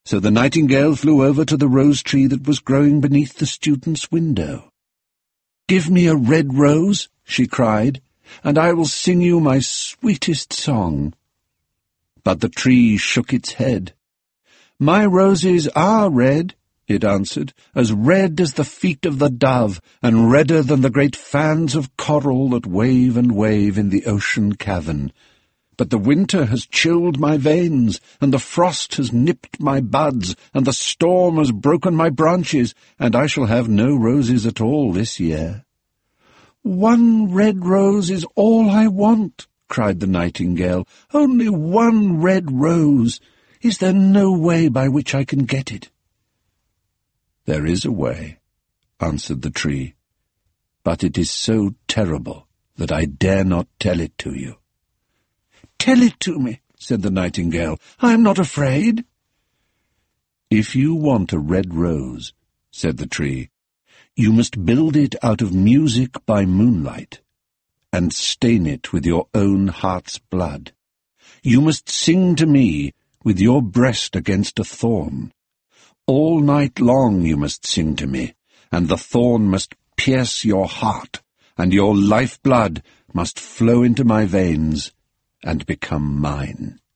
So the nightingale flew over to the rose tree that was growing beneath the student's window. "Give me a red rose," she cried, "and I will sing you my sweetest song." But the tree shook its head. "My roses are red," it answered, "as red as the feet of the dove, and redder than the great fans of coral that wave and wave in the ocean cavern. But the winter has chilled my veins, and the frost has nipped my buds, and the storm has broken my branches, and I shall have no roses at all this year." "One red rose is all I want," cried the nightingale. "Only one red rose. Is there no way by which I can get it?" "There is a way," answered the tree, "but it is so terrible that I dare not tell it to you." "Tell it to me," said the nightingale. "I am not afraid." "If you want a red rose," said the tree, "you must build it out of music by moonlight, and stain it with your own heart's blood. You must sing to me with your breast against a thorn. All night long you must sing to me, and the thorn must pierce your heart, and your life-blood must flow into my veins and become mine."